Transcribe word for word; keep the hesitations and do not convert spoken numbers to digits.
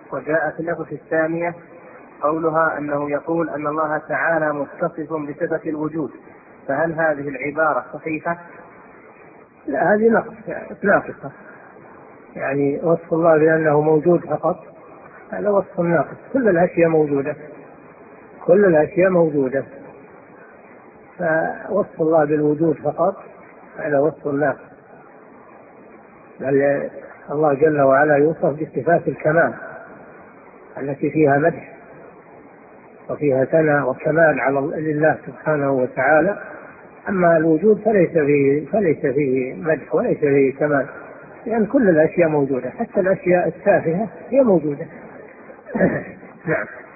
وجاء في اللفظ الثانية قولها أنه يقول أن الله تعالى متصف بصفة الوجود، فهل هذه العبارة صحيحة؟ لا، هذه نقص ناقصة، يعني وصف الله بأنه موجود فقط هذا وصف ناقص. كل الأشياء موجودة، كل الأشياء موجودة، فوصف الله بالوجود فقط هذا وصف ناقص. بل الله جل وعلا يوصف بصفات الكمال التي فيها مدح وفيها ثناء وكمال على لله سبحانه وتعالى. أما الوجود فليس فيه فليس فيه مدح وليس فيه كمال، لأن كل الأشياء موجودة، حتى الأشياء التافهة هي موجودة. نعم.